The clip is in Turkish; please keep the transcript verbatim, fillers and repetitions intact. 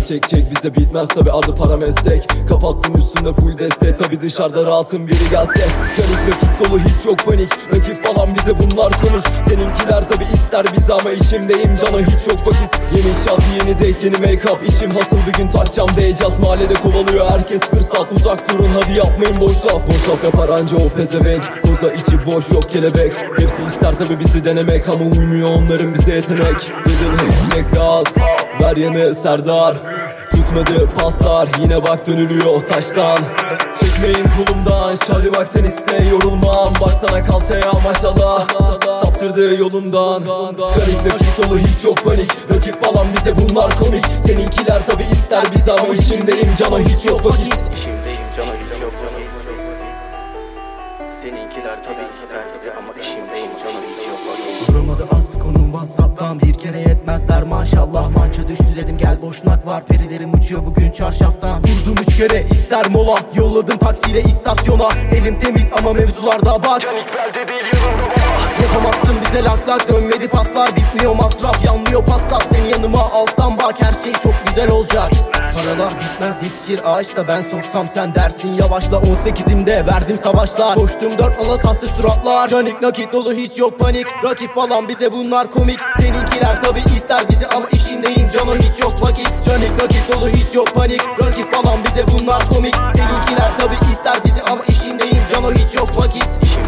çek çek bize bitmez tabi adı para meslek. Kapattım üstünde full deste, tabi dışarıda rahatım biri gelse. Canik rakip dolu hiç yok panik, rakip falan bize bunlar komik. Seninkiler tabi ister bizi ama işimdeyim cana hiç yok vakit. Yeni şarkı yeni date yeni make up, işim hasıl bir gün takacağım diyeceğiz. Mahallede kovalıyor herkes fırsat, uzak durun hadi yapmayın boş laf. Boş laf yapar anca o pezevenk, koza içi boş yok kelebek. Hepsi ister tabi bizi denemek ama uymuyor onların bize yetenek. Dedim hep gaz ver yanı Serdar, tutmadı paslar yine bak dönülüyor taştan. Çekmeyin kolumdan hadi bak sen iste yorulmam, baksana kalçaya maşallah saptırdı yolumdan. Garip rakip dolu hiç yok panik, rakip falan bize bunlar komik. Seninkiler tabi ister bizi ama işimdeyim cana hiç yok vakit. İşimdeyim cana hiç yok vakit. Seninkiler tabi ister bizi ama işimdeyim cana hiç yok vakit. Duramadı at konum Whatsapp'tan, bir kere yetmezler maşallah. Mança düştü dedim gel boşnak var, perilerim uçuyor bugün çarşaftan. Durdum üç kere ister mola, yolladım taksiyle istasyona. Elim temiz ama mevzularda bak, Canik belde değil yanımda baba. yapamazsın bize lak lak, dönmedi paslar bitmiyor masraf, yanlıyor passat. Seni yanıma alsam bak her şey çok güzel olacak. Paralar bitmez yetişir ağaçta, ben soksam sen dersin yavaşla. On sekizimde verdim savaşlar, koştum dört ala sahte suratlar. Canik nakit dolu hiç yok panik, rakip falan bize bunlar komik. Seninkiler tabi ister bizi ama işindeyim cana hiç yok vakit. Canik nakit dolu hiç yok panik, rakip falan bize bunlar komik. Seninkiler tabi ister bizi ama işindeyim cana hiç yok vakit.